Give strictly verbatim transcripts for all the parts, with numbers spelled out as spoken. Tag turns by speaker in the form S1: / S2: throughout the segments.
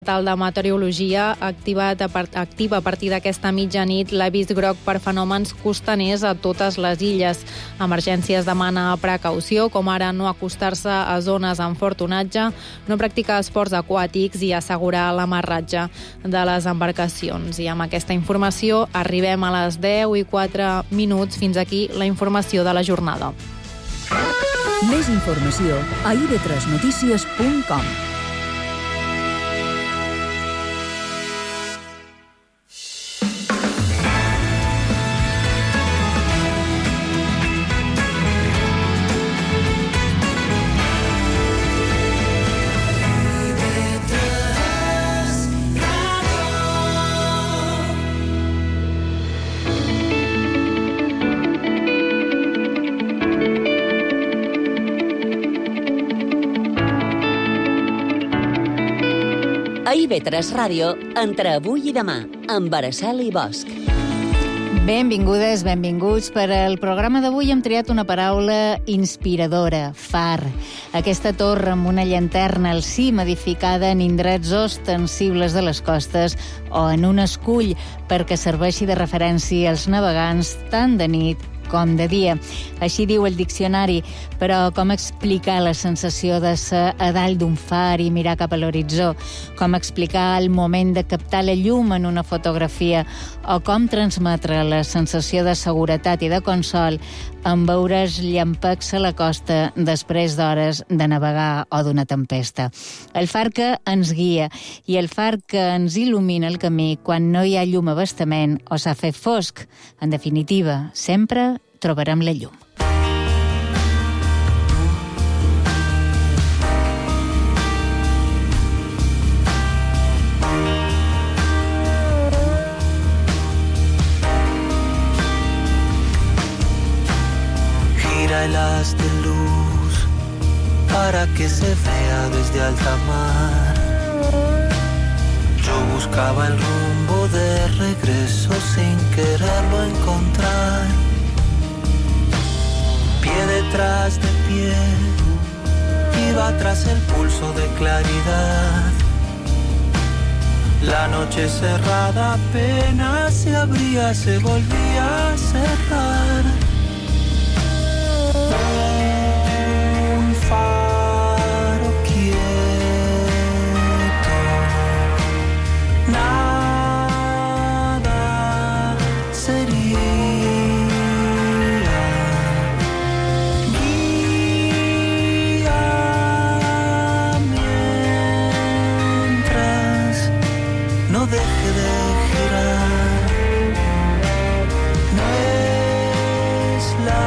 S1: Tal de Meteorologia activa activa a partir d'aquesta mitjanit l'avís groc per fenòmens costaners a totes les illes. Emergències demana precaució, com ara no acostar-se a zones amb fort onatge, no practicar esports aquàtics i assegurar l'amarratge de les embarcacions. I amb aquesta informació arribem a les deu i quatre minuts. Fins aquí la informació de la jornada.
S2: Més informació a i ve tres notícies punt com.
S3: A i ve tres Ràdio, entre avui i demà, amb Araceli Bosch.
S4: Benvingudes, benvinguts. Per al programa d'avui hem triat una paraula inspiradora, far. Aquesta torre amb una llanterna al cim edificada en indrets ostensibles de les costes o en un escull perquè serveixi de referència als navegants tant de nit com de dia. Així diu el diccionari, però com explicar la sensació de ser a dalt d'un far i mirar cap a l'horitzó? Com explicar el moment de captar la llum en una fotografia? O com transmetre la sensació de seguretat i de consol en veure els llampecs a la costa després d'hores de navegar o d'una tempesta? El far que ens guia i el far que ens il·lumina el camí quan no hi ha llum a bastament o s'ha fet fosc. En definitiva, sempre trobarem la llum.
S5: Gira el haz de luz para que se vea desde alta mar. Yo buscaba el rumbo de regreso sin quererlo encontrar. Pie detrás de pie, iba tras el pulso de claridad. La noche cerrada apenas se abría, se volvía a cerrar. Un faro quieto, nada sería. Guía mientras no deje de girar. No es la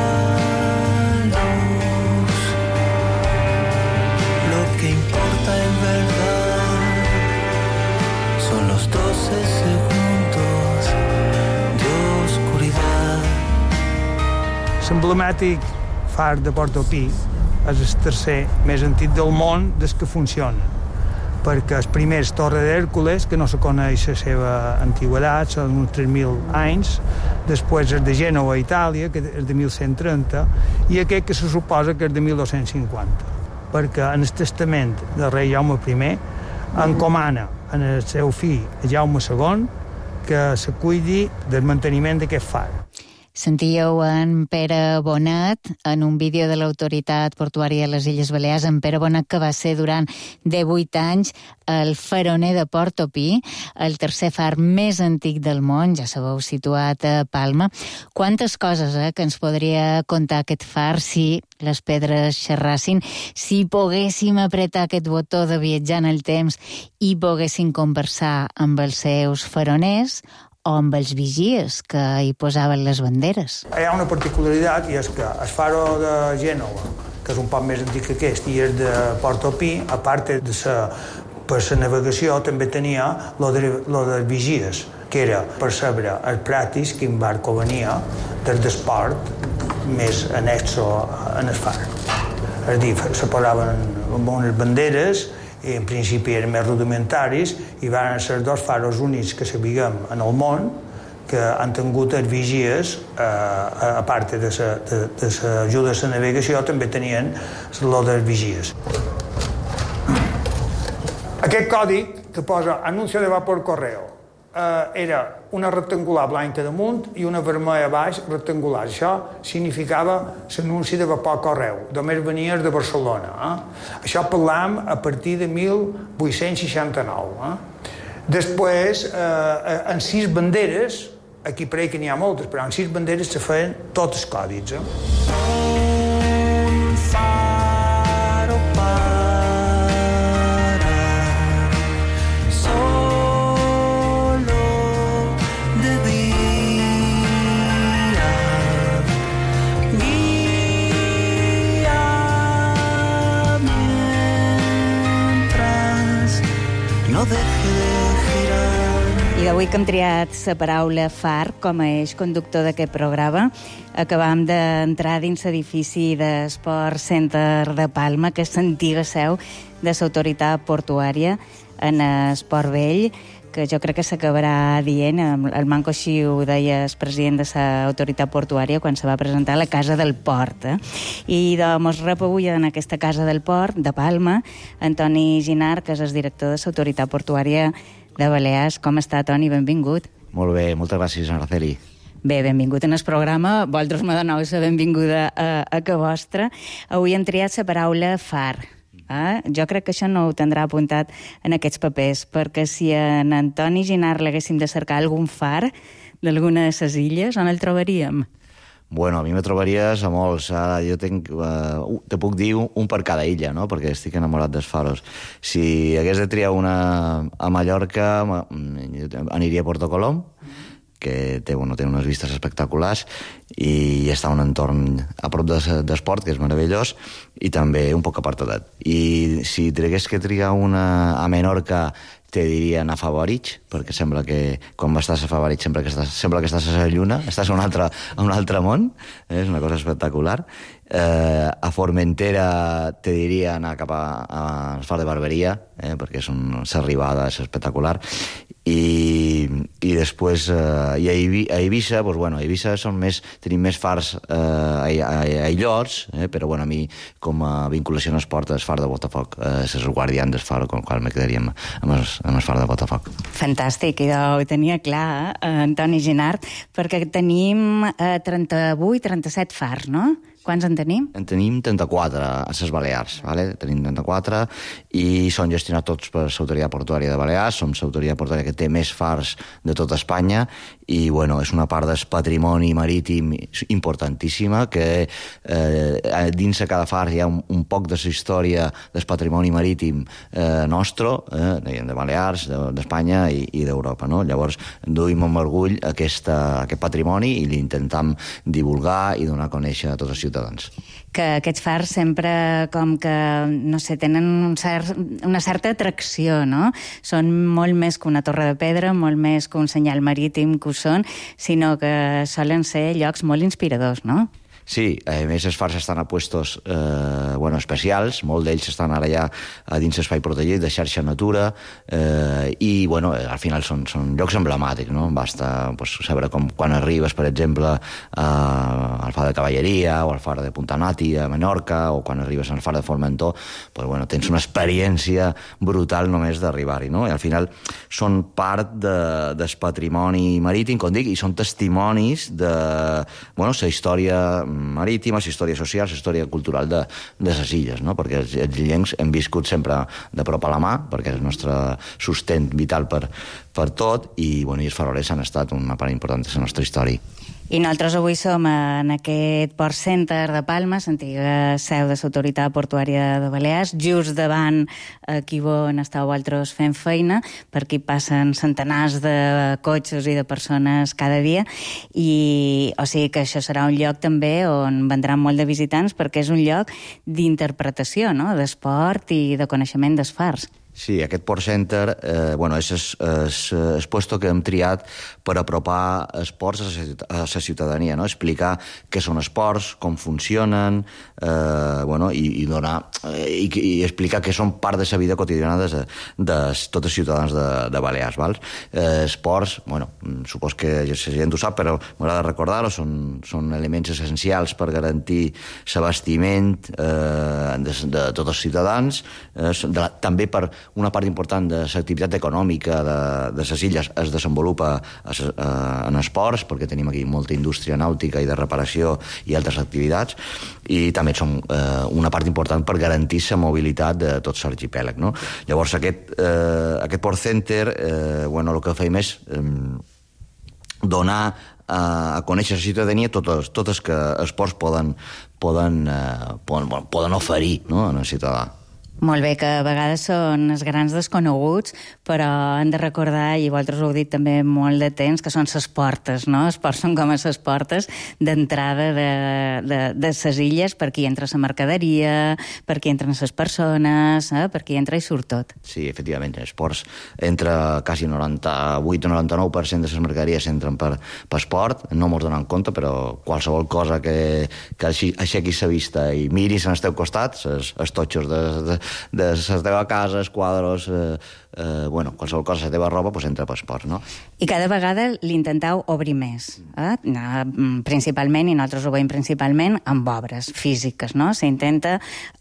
S5: en verdad, son los doce segundos de oscuridad.
S6: L'emblemàtic far de Portopí és el tercer més antic del món des que funciona, perquè el primer és Torre d'Hèrcules, que no se coneix la seva antigüedat, són uns tres mil anys, després és de Gènova, a Itàlia, que és de mil cent trenta, i aquest que se suposa que és de mil dos-cents cinquanta. Perquè en el testament del rei Jaume primer encomana en el seu fill Jaume segon que se cuidi del manteniment d'aquest far.
S4: Sentíeu en Pere Bonet en un vídeo de l'Autoritat Portuària de les Illes Balears, en Pere Bonet, que va ser durant divuit anys el faroner de Portopí, el tercer far més antic del món, ja sabeu, situat a Palma. Quantes coses eh, que ens podria contar aquest far si les pedres xerrassin, si poguéssim apretar aquest botó de viatjar en el temps i poguéssim conversar amb els seus faroners o amb els vigies que hi posaven les banderes.
S6: Hi ha una particularitat, i és que el faro de Gènova, que és un poc més antic que aquest, i el de Portopí, a part de ser per la navegació, també tenia lo de, lo de vigies, que era per saber el pratis quin barco venia des d'esport més annexo en el far. És a dir, se posaven amb unes banderes, i en principi eren més rudimentaris, i van ser dos faros únics que sabíem en el món que han tingut els vigies, eh, a part de l'ajuda a la navegació, també tenien lo dels vigies. Aquest còdic que posa anuncio de vapor correo. Uh, era una rectangular blanca damunt i una vermella baix rectangular. Això significava l'anunci de vapor correu. Només venia de Barcelona. Eh? Això parlam a partir de mil vuit-cents seixanta-nou. Eh? Després, uh, en sis banderes, aquí pareix que n'hi ha moltes, però en sis banderes se feien tots els còdits. Eh?
S5: Un faro no deje de girar.
S4: I d'avui que hem triat la paraula far com a eix conductor d'aquest programa, acabam d'entrar dins l'edifici d'Esport Center de Palma, que és l'antiga seu de l'autoritat portuària en Esport Vell, que jo crec que s'acabarà dient, el manco així ho deia el president de l'autoritat portuària quan se va presentar a la Casa del Port. Eh? I doncs rep avui en aquesta Casa del Port de Palma Antoni Ginart, que és el director de l'autoritat portuària de Balears. Com està, Toni? Benvingut.
S7: Molt bé, moltes gràcies, Araceli.
S4: Bé, benvingut en el programa. Vosaltres me doneu la benvinguda a, a que vostra. Avui hem triat la paraula far. Ah, jo crec que això no ho tindrà apuntat en aquests papers, perquè si en Antoni Ginart l'haguéssim de cercar algun far d'alguna de les illes, on el trobaríem?
S7: Bueno, a mi me trobaries a molts. Ara jo tenc, uh, te puc dir un per cada illa, no? Perquè estic enamorat dels faros. Si hagués de triar una a Mallorca, aniria a Porto Colom, que té, bueno, té unes vistes espectaculars i està un entorn a prop d'esport, que és meravellós, i també un poc apartadet. I si tragués que triar una a Menorca, te diria anar a Favoritx, perquè sembla que quan estàs a Favoritx sembla que estàs, sembla que estàs a la lluna, estàs a un altre, a un altre món, eh? És una cosa espectacular. Eh, a Formentera te diria anar cap a, a Far de Barberia, eh? perquè és una arribada és espectacular. I, i després eh, i a, Ibi, a Eivissa, doncs, bueno, a Eivissa són més, tenim més fars eh, aïllots, eh, però bueno, a mi com a vinculació en esport és far de Botafoc, eh, és el guardià del far, amb el qual me quedaria amb, amb, el, amb el far de Botafoc.
S4: Fantàstic, i ho tenia clar, eh, Antoni Ginart, perquè tenim eh, trenta-vuit, trenta-set fars, no? Quants en tenim?
S7: En tenim trenta-quatre a les Balears, vale? Tenim trenta-quatre i són gestionats tots per l'autoritat portuària de Balears, som l'autoritat portuària que té més fars de tota Espanya i, bueno, és una part del patrimoni marítim importantíssima que eh, dins de cada far hi ha un, un poc de la història del patrimoni marítim eh, nostre, eh, de Balears, d'Espanya i, i d'Europa, no? Llavors, duim amb orgull aquesta, aquest patrimoni i l'intentam divulgar i donar a conèixer a tots els ciutadans.
S4: Que aquests fars sempre com que, no sé, tenen un cert, una certa atracció, no? Són molt més que una torre de pedra, molt més que un senyal marítim que ho són, sinó que solen ser llocs molt inspiradors, no?
S7: Sí, a més els fars estan a puestos eh, bueno, especials, molt d'ells estan ara ja a dins l'espai protegit de xarxa natura eh, i bueno, al final són, són llocs emblemàtics, no? Basta pues, saber com quan arribes, per exemple, a, al far de Cavalleria o al far de Punta Nati a Menorca o quan arribes al far de Formentor, pues, bueno, tens una experiència brutal només d'arribar-hi, no? I al final són part de, del patrimoni marítim, com dic, i són testimonis de bueno, la història marítima, la història social, la història cultural de, de les illes, no? Perquè els, els illencs hem viscut sempre de prop a la mà, perquè és el nostre sustent vital per, per tot, i, bueno, i els farolers han estat una part important de la nostra història.
S4: I nosaltres avui som en aquest Port Center de Palma, l'antiga seu de l'autoritat portuària de Balears, just davant aquí on estàu vosaltres fent feina, per aquí passen centenars de cotxes i de persones cada dia, i o sigui que això serà un lloc també on vendran molt de visitants, perquè és un lloc d'interpretació, no?, d'esport i de coneixement dels fars.
S7: Sí, aquest Port Center eh, bueno, és el puesto que hem triat per apropar esports a la ciutadania, no? Explicar què són esports, com funcionen, eh, bueno, i, i, donar, eh, i, i explicar que són part de la vida quotidiana de, de tots els ciutadans de, de Balears. Val? Eh, esports, bueno, supos que la gent ho sap, però m'agrada recordar-ho, són, són elements essencials per garantir l'abastiment eh, de, de tots els ciutadans, eh, de, també per una part important de l'activitat econòmica de, de les illes es desenvolupa a, a, en esports, perquè tenim aquí molta indústria nàutica i de reparació i altres activitats, i també són eh, una part important per garantir la mobilitat de tot l'arxipèlag, no? Llavors, aquest, eh, aquest Port Center, eh, bueno, el que fem és eh, donar a conèixer la ciutadania totes, totes que els ports poden, poden, eh, poden, poden oferir, no?, en el ciutadà.
S4: Molt bé, que a vegades són els grans desconeguts, però han de recordar, i vosaltres ho heu dit també molt de temps, que són ses portes, no? Els ports són com a ses portes d'entrada de, de, de ses illes, per aquí entra la mercaderia, per aquí entren les persones, eh? Per aquí entra i surt tot.
S7: Sí, efectivament, els ports entre quasi noranta-vuit o noranta-nou per cent de les mercaderies entren per, per port, no mos donen compte, però qualsevol cosa que, que aixequis la vista i miris en el teu costat, els, els totxos de, de de la teva casa, els quadros, eh, eh, bueno, qualsevol cosa, la teva roba, doncs entra per esport, no?
S4: I cada vegada l'intentau obrir més, eh? Principalment, i nosaltres ho veiem principalment, amb obres físiques, no? S'intenta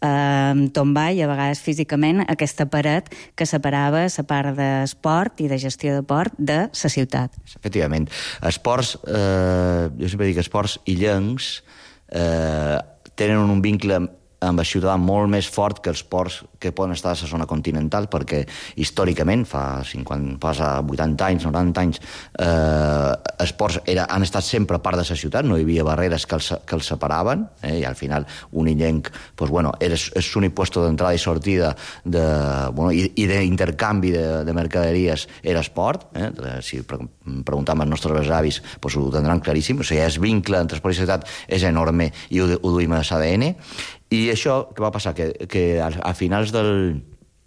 S4: eh, tombar, i a vegades físicament, aquesta paret que separava la part d'esport i de gestió de port de la ciutat.
S7: Efectivament. Esports, eh, jo sempre dic esports illencs, eh, tenen un vincle amb el ciutadà molt més fort que els ports que poden estar a la zona continental, perquè històricament, fa cinquanta, fa vuitanta anys, noranta anys, eh, els ports era, han estat sempre part de la ciutat, no hi havia barreres que els, que els separaven, eh, i al final un illenc, pues, bueno, era l'únic puesto d'entrada i sortida de, bueno, i, i d'intercanvi de, de mercaderies era esport, eh, si preguntem als nostres avis, pues, ho tindran claríssim, o sigui, el vincle entre esport i ciutat és enorme i ho, ho duim a l'A D N. I això, què va passar? Que, que a, a finals del,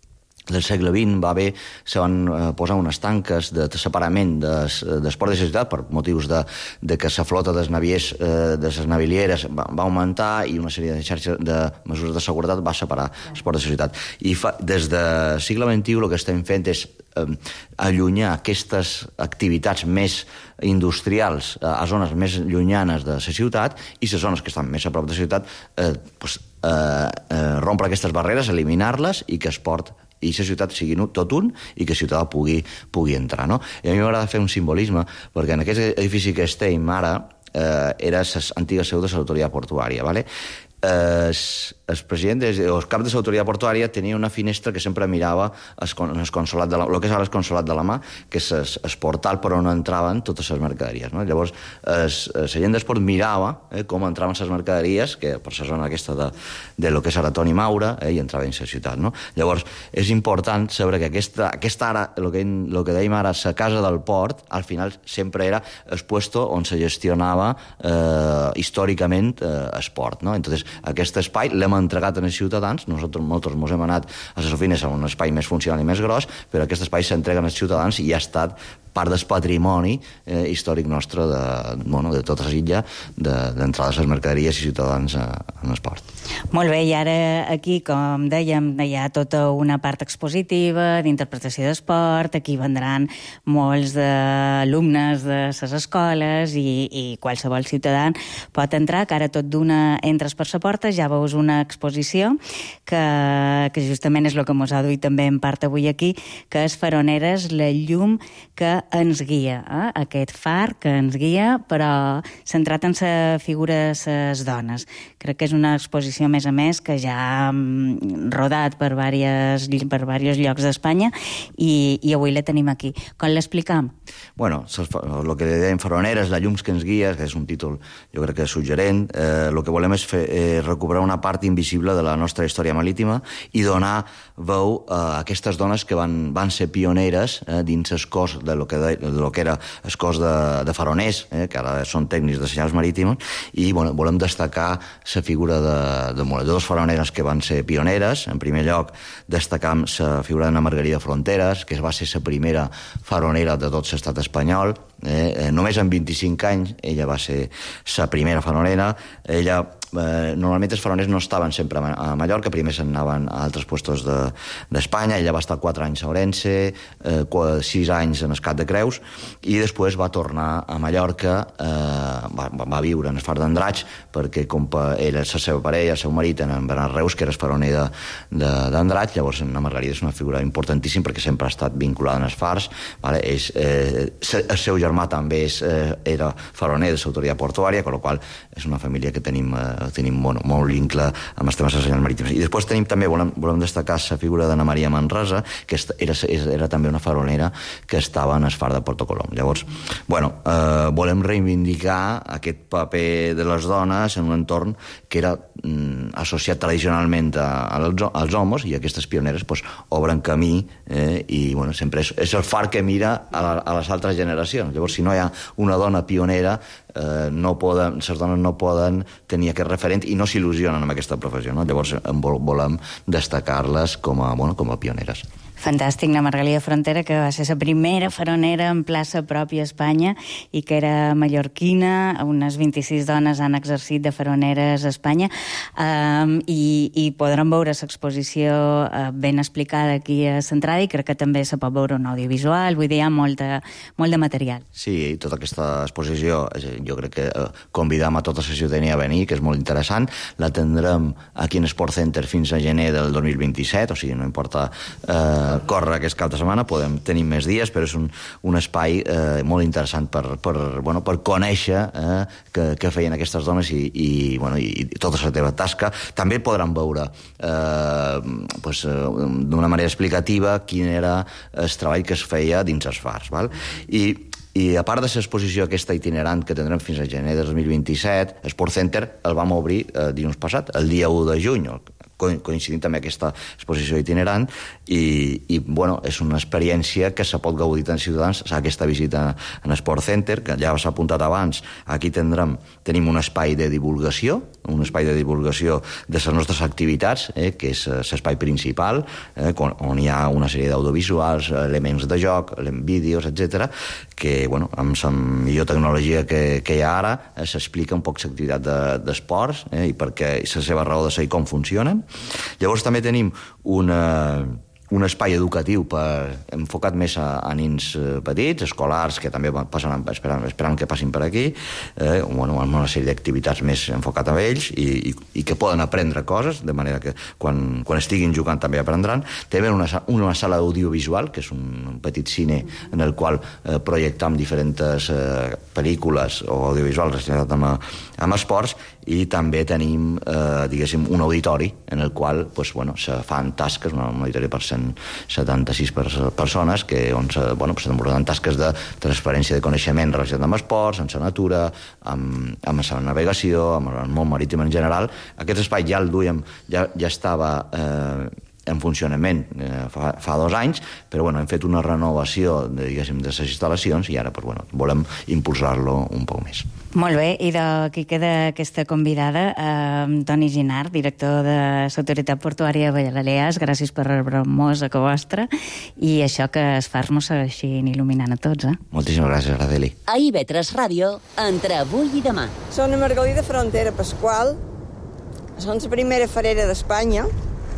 S7: del segle vint va haver, se van eh, posar unes tanques de separament d'esport de ciutat per motius de, de que la flota dels naviers, eh, de les navilieres va, va augmentar, i una sèrie de xarxes de mesures de seguretat va separar l'esport de ciutat. I fa, des del segle vint-i-u el que estem fent és eh, allunyar aquestes activitats més industrials a zones més llunyanes de la ciutat, i les zones que estan més a prop de la ciutat eh, pues, eh, eh, rompre aquestes barreres, eliminar-les, i que esport i la ciutat siguin tot un, i que el ciutadà pugui, pugui entrar, no? I a mi m'agrada fer un simbolisme, perquè en aquest edifici que estem ara eh, era l'antiga seu de l'autoritat portuària, ¿vale? Eh, el president, o el cap de l'autoritat portuària tenia una finestra que sempre mirava el, el consolat de la, el que és ara el consolat de la mà, que és el, el portal per on entraven totes les mercaderies, no? Llavors, la gent d'esport mirava eh, com entraven les mercaderies, que per la zona aquesta de, de lo que és ara Toni Maura, eh, i entraven a la ciutat, no? Llavors, és important saber que aquesta, aquesta ara, el que, el que dèiem ara, la casa del port, al final sempre era el puesto on se gestionava eh, històricament eh, esport, no? Entonces, aquest espai l'hem entregat als ciutadans, nosaltres molts ens hem anat a les oficines a un espai més funcional i més gros, però aquest espai s'entrega als ciutadans i ha estat part del patrimoni eh, històric nostre de, bueno, de tota l'illa, d'entrades de, a les mercaderies i ciutadans a, en esport.
S4: Molt bé, i ara aquí, com dèiem, hi ha tota una part expositiva d'interpretació d'esport, aquí vendran molts d'alumnes de les escoles, i, i qualsevol ciutadà pot entrar, que ara tot d'una entres per la porta, ja veus una exposició que, que justament és el que mos ha duit també en part avui aquí, que és Faroneres, la llum que ens guia, eh? Aquest far que ens guia, però centrat en la figura de les dones. Crec que és una exposició, a més a més, que ja ha rodat per diversos per diversos llocs d'Espanya, i, i avui la tenim aquí. Com l'explicam?
S7: Bueno, el que dèiem Faroneres, la llum que ens guia, que és un títol, jo crec que és suggerent, eh, el que volem és fer, eh, recuperar una part invisible de la nostra història marítima i donar veu a aquestes dones que van, van ser pioneres eh, dins el cos de lo que, de, de lo que era el cos de, de faroners, eh, que ara són tècnics de senyals marítims, i bueno, volem destacar la figura de, de, de dos faroneres que van ser pioneres. En primer lloc, destacam la figura d'Anna Margarida Fronteras, que va ser la primera faronera de tot l'estat espanyol. Eh, només amb vint-i-cinc anys ella va ser la primera faronera. Ella eh, normalment els faroners no estaven sempre a Mallorca, primer se'n anaven a altres puestos d'Espanya, de, ella va estar quatre anys a Ourense, eh, sis anys en Escat de Creus, i després va tornar a Mallorca, eh, va, va viure en el far d'Andratx, perquè com ella, la seva parella, el seu marit, en Bernat Reus, que era el faroner d'Andratx, llavors la Margarida és una figura importantíssima perquè sempre ha estat vinculada en els fars, vale? És, eh, el seu germà també és, eh, era faroner de l'autoritat portuària, amb la qual és una família que tenim, eh, tenim bueno, molt vincle amb els temes de senyals marítims. I després tenim també, volem, volem destacar la figura d'Anna Maria Manresa, que era, era també una faronera que estava en el far de Porto Colom. Llavors, bueno, eh, volem reivindicar aquest paper de les dones en un entorn que era mm, associat tradicionalment a, als, als homes, i aquestes pioneres pues, obren camí, eh, i bueno, sempre és, és el far que mira a, la, a les altres generacions. Llavors, si no hi ha una dona pionera, eh, no poden, les dones no poden tenir aquest referent i no s'il·lusionen amb aquesta professió, no? Llavors volem destacar-les com a, bueno, com a pioneres.
S4: Fantàstic, la Margalida Frontera, que va ser la primera faronera en plaça pròpia a Espanya i que era mallorquina. Unes vint-i-sis dones han exercit de faroneres a Espanya, um, i, i podran veure l'exposició uh, ben explicada aquí a Centrada, i crec que també se pot veure un audiovisual. Vull dir, hi ha molt de, molt de material.
S7: Sí, tota aquesta exposició jo crec que eh, convidam a tota la ciutadania a venir, que és molt interessant. La tindrem aquí en Sport Center fins a gener del dos mil vint-i-set, o sigui, no importa eh, córrer aquest cap de setmana, podem tenir més dies, però és un, un espai eh, molt interessant per, per, bueno, per conèixer eh, què, què feien aquestes dones i, i, bueno, i, i tota la teva tasca. També podran veure eh, pues, d'una manera explicativa quin era el treball que es feia dins els fars. Val? I I a part de l'exposició aquesta itinerant que tindrem fins a gener de dos mil vint-i-set, Sport Center el vam obrir eh, dilluns passat, el dia u de juny, coincidint també aquesta exposició itinerant, i, i bueno, és una experiència que se pot gaudir tant ciutadans, aquesta visita en Sport Center, que ja s'ha apuntat abans. Aquí tindrem, tenim un espai de divulgació, un espai de divulgació de les nostres activitats, eh, que és l'espai principal, eh, on hi ha una sèrie d'audiovisuals, elements de joc, vídeos, etcètera, que, bueno, amb la millor tecnologia que, que hi ha ara, eh, s'explica un poc l'activitat d'esports, eh, i perquè la seva raó de ser i com funcionen. Llavors també tenim una, un espai educatiu per, enfocat més a, a nins petits, escolars, que també passen, esperant, esperant que passin per aquí, eh, bueno, amb una sèrie d'activitats més enfocat a ells, i, i, i que poden aprendre coses, de manera que quan, quan estiguin jugant també aprendran. També una, una sala audiovisual, que és un petit cine en el qual eh, projectam diferents eh, pel·lícules o audiovisuals relacionats amb, amb esports, i també tenim, eh, diguéssim, un auditori en el qual pues, bueno, se fan tasques, un auditori per cent setanta-sis persones, que, on se, bueno, se desenvolupen tasques de transferència de coneixement relacionat amb esports, amb la natura, amb, amb la navegació, amb el món marítim en general. Aquest espai ja el duíem, ja, ja estava eh, en funcionament eh, fa, fa dos anys, però bueno, hem fet una renovació de, diguéssim, de les instal·lacions, i ara pues, bueno, volem impulsar-lo un poc més.
S4: Molt bé, i d'aquí queda aquesta convidada, eh, Toni Ginard, director de l'Autoritat Portuària de Balears. Gràcies per rebre-nos a que vostra, i això que els fars mos segueixin il·luminant a tots. Eh?
S7: Moltíssimes gràcies, Adeli.
S3: A I V tres Ràdio, entre avui i demà.
S8: Són a Margalida Frontera Pasqual, són la primera farera d'Espanya,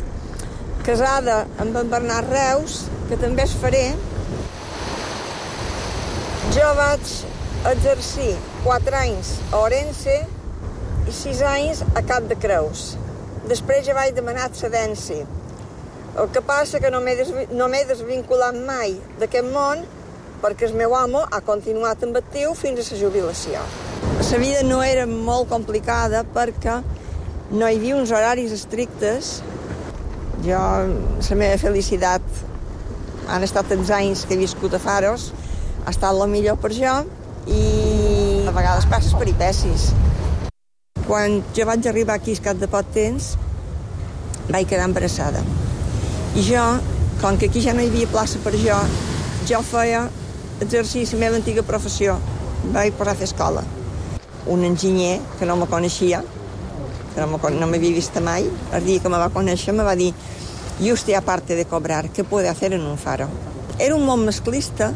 S8: casada amb en Bernat Reus, que també és farer. Jo vaig exercir quatre anys a Ourense i sis anys a Cap de Creus. Després ja vaig demanar excedència. El que passa que no m'he desvi no m'he desvinculat mai d'aquest món, perquè el meu amo ha continuat en actiu fins a la jubilació. La vida no era molt complicada perquè no hi havia uns horaris estrictes. Jo, la meva felicitat, han estat tants anys que he viscut a Faros, ha estat la millor per jo, i a vegades passes peripècies. Quan jo vaig arribar aquí al cap de poc temps, vaig quedar embarassada. I jo, com que aquí ja no hi havia plaça per jo, jo feia exercir la meva antiga professió. Vaig posar a fer escola. Un enginyer que no me coneixia, que no m'havia vist mai, el dia que me va conèixer me va dir: «Y usted, aparte de cobrar, ¿qué puede hacer en un faro?». Era un món masclista,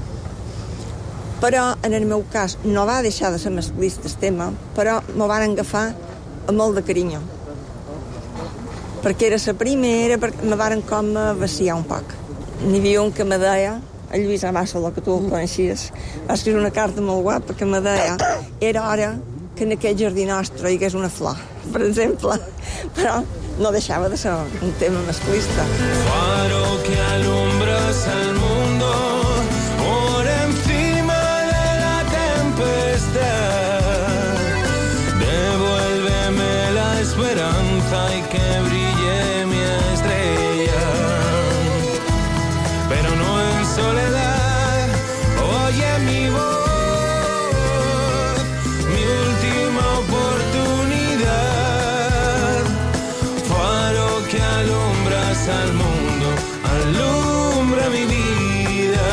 S8: però en el meu cas no va deixar de ser masclista el tema, però m'ho van agafar amb molt de carinyo. Perquè era la primera, perquè me varen com vaciar un poc. N'hi havia un que me deia, el Lluís Abassolo, que tu el coneixies, va escriure una carta molt guapa que me deia era hora que en aquest jardí nostre hi hagués una flor, per exemple. Però no deixava de ser un tema masclista.
S5: Faro que alumbras al mundo por encima de la tempestad. Devuélveme la esperanza y que brille mi estrella. Pero no en soledad, oye mi voz, mi última oportunidad. Faro que alumbras al mundo, alumbra mi vida.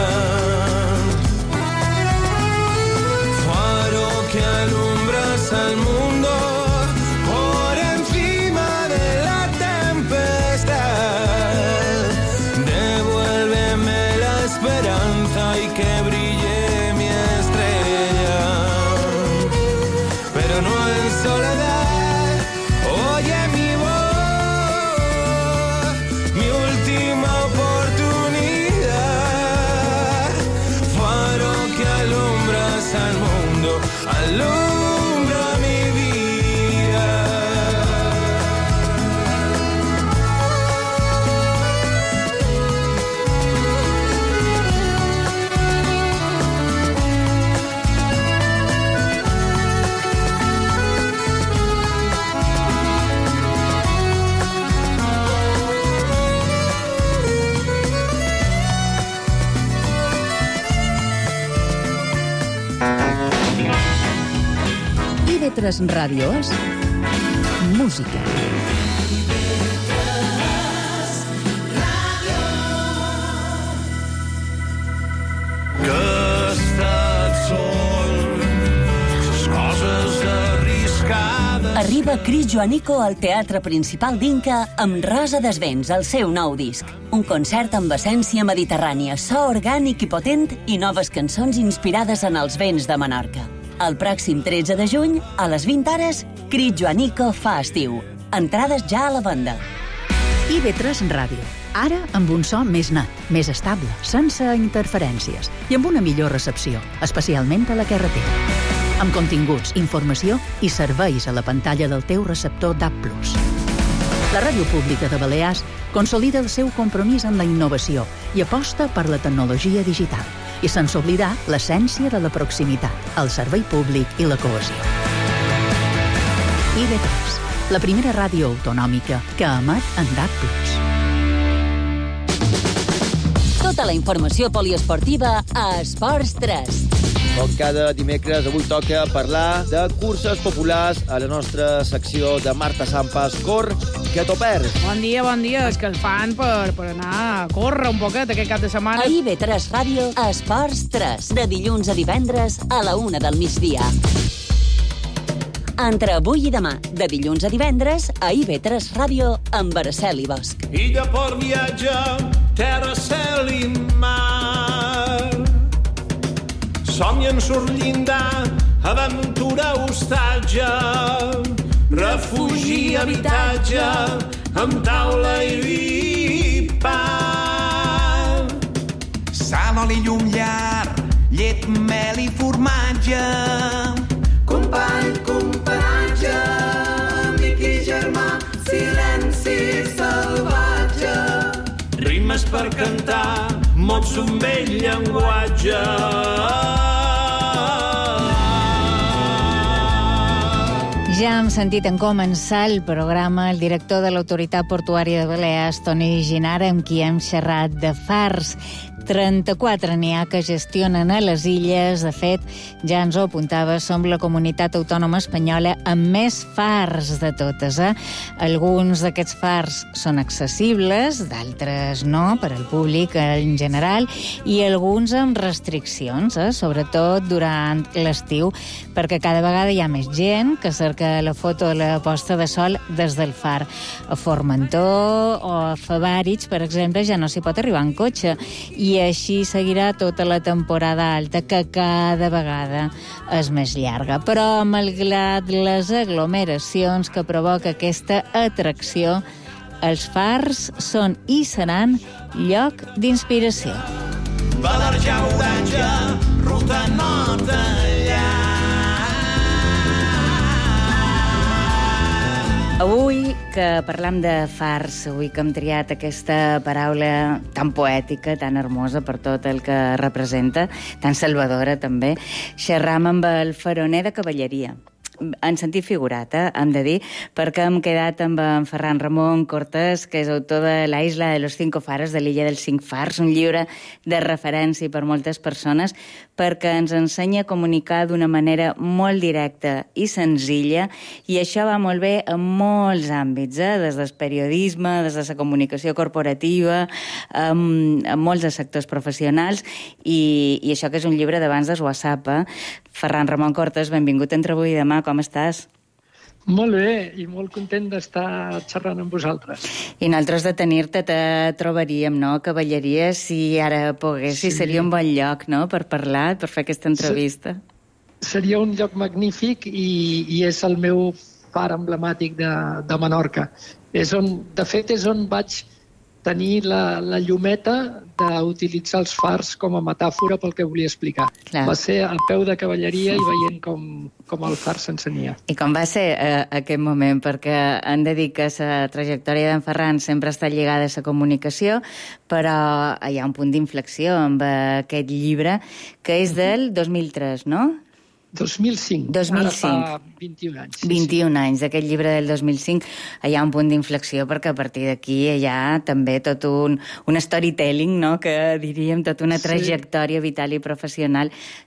S5: Faro que alumbras al mundo por encima de la tempestad. Devuélveme la esperanza y que brille mi estrella. Pero no en soledad, oye mi voz, mi última oportunidad. Faro que alumbras al mundo, alumbra mi vida.
S2: I V tres Ràdio és música.
S5: Que he estat sol, les coses arriscades.
S3: Arriba Cris Joanico al Teatre Principal d'Inca amb Rosa Desvens, el seu nou disc. Un concert amb essència mediterrània, so orgànic i potent i noves cançons inspirades en els vents de Menorca. El pròxim tretze de juny, a les vint hores, Cris Joanico fa estiu. Entrades ja a la venda.
S2: I V tres Ràdio. Ara amb un so més net, més estable, sense interferències i amb una millor recepció, especialment a la carretera. Amb continguts, informació i serveis a la pantalla del teu receptor D A B plus. La Ràdio Pública de Balears consolida el seu compromís amb la innovació i aposta per la tecnologia digital, i sense oblidar l'essència de la proximitat, el servei públic i la cohesió. I V tres, la primera ràdio autonòmica que emet en D A B plus.
S3: Tota la informació poliesportiva a Esports tres.
S9: Com cada dimecres, avui toca parlar de curses populars a la nostra secció de Marta Sampas. Cor, que t'ho perds.
S10: Bon dia, bon dia. És que el fan per, per anar a córrer un poquet aquest cap de setmana.
S3: A I V tres Ràdio, a Esports tres, de dilluns a divendres a la una del migdia. Entre avui i demà, de dilluns a divendres, a I V tres Ràdio, amb Araceli Bosch.
S5: Illa per viatge, terra, cel i mar. Somni en surllinda, aventura, hostatge, refugi, habitatge, amb taula i vi, pa. Sal, oli, llum, llar, llet, mel i formatge. Company, comparatge, amic i germà, silenci salvatge. Rimes per cantar, mots d'un vell llenguatge.
S4: Ja hem sentit en començar el programa el director de l'Autoritat Portuària de Balears, Toni Ginara, amb qui hem xerrat de fars. trenta-quatre n'hi ha que gestionen a les illes. De fet, ja ens ho apuntava, som la comunitat autònoma espanyola amb més fars de totes. Eh? Alguns d'aquests fars són accessibles, d'altres no, per al públic en general, i alguns amb restriccions, eh? Sobretot durant l'estiu, perquè cada vegada hi ha més gent que cerca la foto de la posta de sol des del far. A Formentor o a Favàrits, per exemple, ja no s'hi pot arribar en cotxe, i I així seguirà tota la temporada alta, que cada vegada és més llarga. Però, malgrat les aglomeracions que provoca aquesta atracció, els fars són i seran lloc d'inspiració.
S5: Badarjà, oratge, ruta nord allà.
S4: Avui que parlam de fars, avui que hem triat aquesta paraula tan poètica, tan hermosa per tot el que representa, tan salvadora també, xerram amb el faroner de cavalleria. En sentit figurat, eh, hem de dir, perquè hem quedat amb en Ferran Ramon Cortés, que és autor de La isla de los cinco faros, de l'illa dels cinc fars, un llibre de referència per moltes persones, perquè ens ensenya a comunicar d'una manera molt directa i senzilla, i això va molt bé en molts àmbits, eh? Des del periodisme, des de la comunicació corporativa, en, en molts de sectors professionals, i, i això que és un llibre d'abans del WhatsApp. Eh? Ferran Ramon Cortés, benvingut entre avui i demà, com estàs?
S11: Molt bé, i molt content d'estar xerrant amb vosaltres.
S4: I nosaltres de tenir-te te trobaríem, no? Cavalleria, si ara poguessis, sí. Seria un bon lloc, no?, per parlar, per fer aquesta entrevista.
S11: Seria un lloc magnífic i, i és el meu far emblemàtic de, de Menorca. És on, de fet, és on vaig tenir la, la llumeta d'utilitzar els fars com a metàfora pel que volia explicar. Clar. Va ser al peu de cavalleria i veient com, com el far s'encenia.
S4: I com va ser eh, aquest moment? Perquè hem de dir que la trajectòria d'en Ferran sempre està lligada a la comunicació, però hi ha un punt d'inflexió amb aquest llibre, que és del dos mil tres, no?
S11: dos mil cinc.
S4: dos mil cinc.
S11: Ara fa vint-i-un anys. Sí,
S4: vint-i-un
S11: sí.
S4: anys, d'aquest llibre del dos mil cinc. Hi ha un punt d'inflexió perquè a partir d'aquí hi ha també tot un, un storytelling, no?, que diríem, tota una trajectòria sí. vital i professional.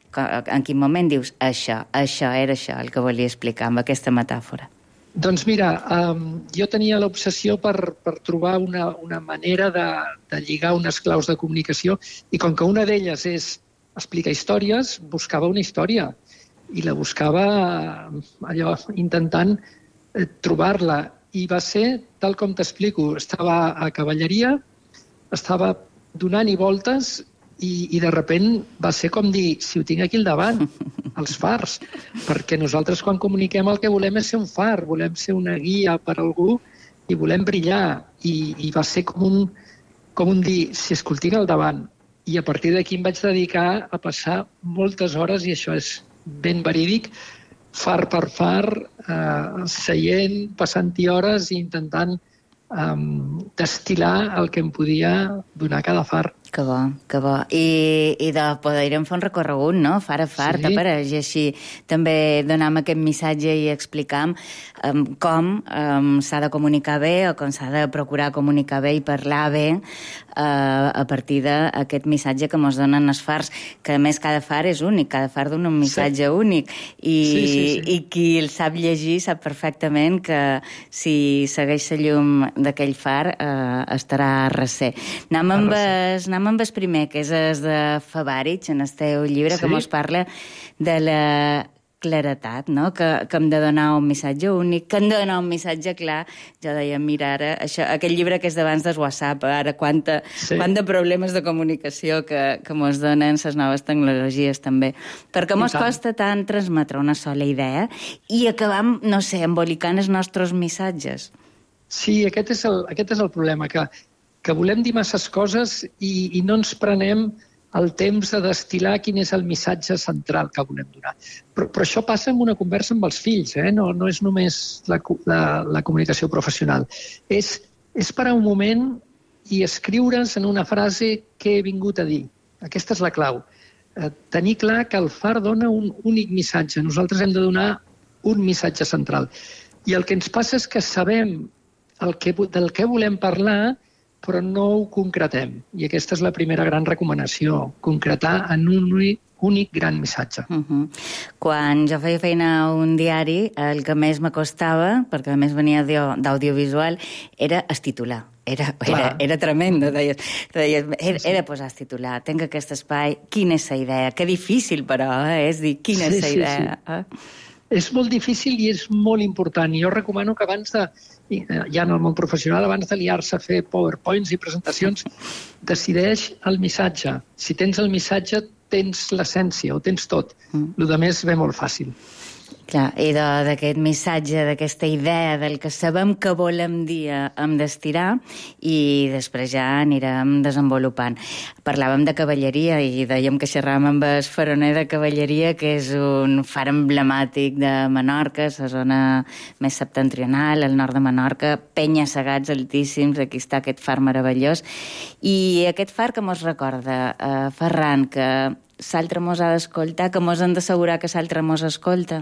S4: En quin moment dius, això, això era això el que volia explicar amb aquesta metàfora?
S11: Doncs mira, um, jo tenia l'obsessió per, per trobar una, una manera de, de lligar unes claus de comunicació, i com que una d'elles és explicar històries, buscava una història. I la buscava allò, intentant eh, trobar-la. I va ser tal com t'explico. Estava a cavalleria, estava donant i voltes i, i de repent va ser com dir, si ho tinc aquí al davant, els fars. Perquè nosaltres quan comuniquem el que volem és ser un far, volem ser una guia per a algú i volem brillar. I, i va ser com un, com un dir, si es tinc al davant. I a partir d'aquí em vaig dedicar a passar moltes hores, i això és ben verídic, far per far, eh, seient, passant-hi hores i intentant eh, destil·lar el que em podia donar cada far.
S4: Que bo, que bo. I, i de podríem fer un recorregut, no?, far a far, sí. T'apareix, i així també donam aquest missatge i explicam um, com um, s'ha de comunicar bé o com s'ha de procurar comunicar bé i parlar bé uh, a partir d'aquest missatge que ens donen els fars, que a més cada far és únic, cada far dona un missatge sí. únic, i, sí, sí, sí. i qui el sap llegir sap perfectament que si segueix la llum d'aquell far uh, estarà a recer. Anem amb es, anem amb el primer, que és el de Fabàric, en el teu llibre, sí. que ens parla de la claretat, no?, que, que hem de donar un missatge únic, que hem de donar un missatge clar. Jo deia, mira, ara, això, aquest llibre que és d'abans del WhatsApp, ara quanta, sí. quant de problemes de comunicació que, que ens donen les noves tecnologies també. Perquè ens costa tant transmetre una sola idea i acabam, no sé, embolicant els nostres missatges.
S11: Sí, aquest és el, aquest és el problema, que que volem dir masses coses i, i no ens prenem el temps de destil·lar quin és el missatge central que volem donar. Però, però això passa en una conversa amb els fills, eh? no, no és només la, la, la comunicació professional. És, és parar un moment i escriure's en una frase què he vingut a dir. Aquesta és la clau. Eh, tenir clar que el far dona un únic missatge. Nosaltres hem de donar un missatge central. I el que ens passa és que sabem el que, del que volem parlar, però no ho concretem. I aquesta és la primera gran recomanació, concretar en un únic, únic gran missatge.
S4: Uh -huh. Quan jo feia feina a un diari, el que més m'acostava, perquè a més venia d'audiovisual, era el titular. Era, era, era tremendo. Deies, deies, he, he de posar el titular, tinc aquest espai, quina és la idea? Que difícil, però, eh? És dir, quina és la
S11: sí,
S4: idea?
S11: Sí, sí. És molt difícil i és molt important. I jo recomano que abans de, ja en el món professional, abans de liar-se a fer powerpoints i presentacions, decideix el missatge. Si tens el missatge, tens l'essència, ho tens tot. Mm. Lo de més ve molt fàcil.
S4: Clar, i d'aquest missatge, d'aquesta idea del que sabem que volem dir hem d'estirar i després ja anirem desenvolupant. Parlàvem de cavalleria i dèiem que xerràvem amb el faroner de cavalleria, que és un far emblemàtic de Menorca, la zona més septentrional, al nord de Menorca, penya-segats altíssims, aquí està aquest far meravellós. I aquest far que mos recorda, eh, Ferran, que l'altre mos ha d'escoltar, que mos han d'assegurar que l'altre mos escolta?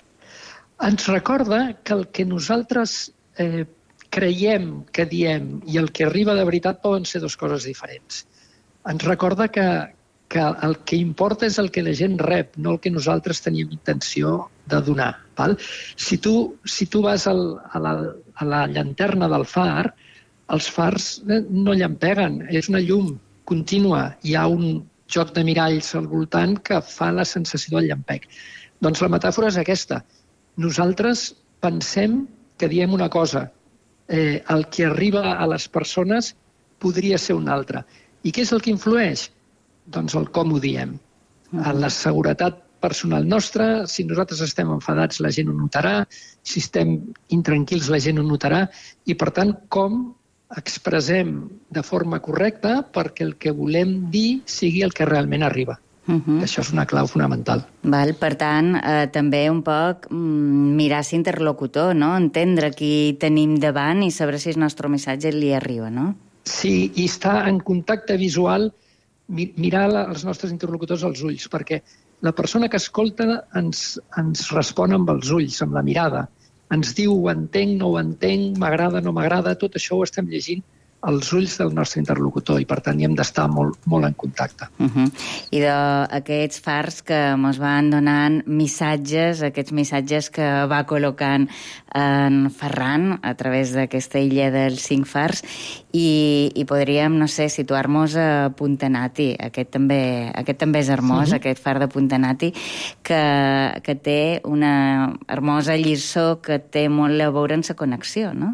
S11: Ens recorda que el que nosaltres eh, creiem que diem i el que arriba de veritat poden ser dues coses diferents. Ens recorda que, que el que importa és el que la gent rep, no el que nosaltres teníem intenció de donar. Val? Si, tu, si tu vas al, a, la, a la llanterna del far, els fars no llampeguen, és una llum contínua. Hi ha un joc de miralls al voltant que fa la sensació del llampec. Doncs la metàfora és aquesta. Nosaltres pensem que diem una cosa. Eh, el que arriba a les persones podria ser un altre. I què és el que influeix? Doncs el com ho diem. A la seguretat personal nostra, si nosaltres estem enfadats la gent ho notarà, si estem intranquils la gent ho notarà, i per tant com expressem de forma correcta perquè el que volem dir sigui el que realment arriba. Uh-huh. Això és una clau fonamental.
S4: Val, per tant, eh, també un poc mm, mirar l'interlocutor, no? Entendre qui tenim davant i saber si el nostre missatge li arriba, no?
S11: Sí, i estar en contacte visual, mi mirar la, els nostres interlocutors als ulls, perquè la persona que escolta ens, ens respon amb els ulls, amb la mirada. Ens diu, ho entenc, no ho entenc, m'agrada, no m'agrada, tot això ho estem llegint als ulls del nostre interlocutor i, per tant, hi hem d'estar molt, molt en contacte.
S4: Uh-huh. I d'aquests fars que ens van donant missatges, aquests missatges que va col·locant en Ferran a través d'aquesta illa dels cinc fars, i, i podríem, no sé, situar-nos a Puntanati. Aquest també, aquest també és hermós, uh-huh. aquest far de Puntanati, que, que té una hermosa lliçó que té molt a veure en la connexió, no?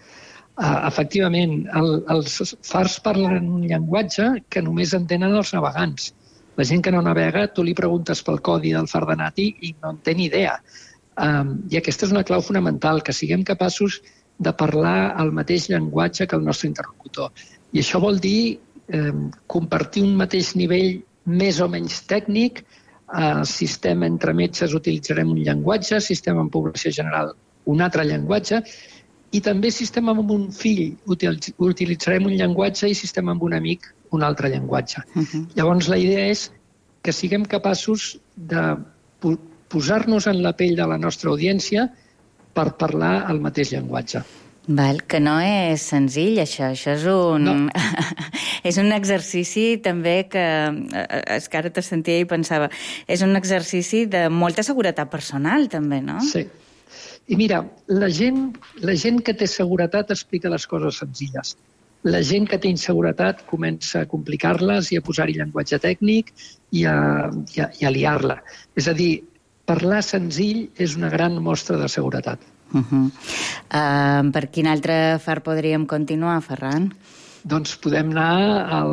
S11: Uh, efectivament, el, els fars parlen un llenguatge que només entenen els navegants. La gent que no navega, tu li preguntes pel codi del far de Nati i no en té ni idea. Um, I aquesta és una clau fonamental, que siguem capaços de parlar el mateix llenguatge que el nostre interlocutor. I això vol dir eh, compartir un mateix nivell més o menys tècnic. Uh, si estem entre metges utilitzarem un llenguatge, si estem en població general un altre llenguatge, i també si estem amb un fill utilitzarem un llenguatge i si estem amb un amic un altre llenguatge. Uh-huh. Llavors la idea és que siguem capaços de posar-nos en la pell de la nostra audiència per parlar el mateix llenguatge.
S4: Val, que no és senzill, això. Això és un... No. És un exercici també que... És que ara te sentia i pensava... És un exercici de molta seguretat personal, també, no?
S11: Sí. I mira, la gent, la gent que té seguretat explica les coses senzilles. La gent que té inseguretat comença a complicar-les i a posar-hi llenguatge tècnic i a, i a, i a liar-la. És a dir, parlar senzill és una gran mostra de seguretat.
S4: Uh-huh. uh, per quin altre far podríem continuar, Ferran?
S11: Doncs podem anar al,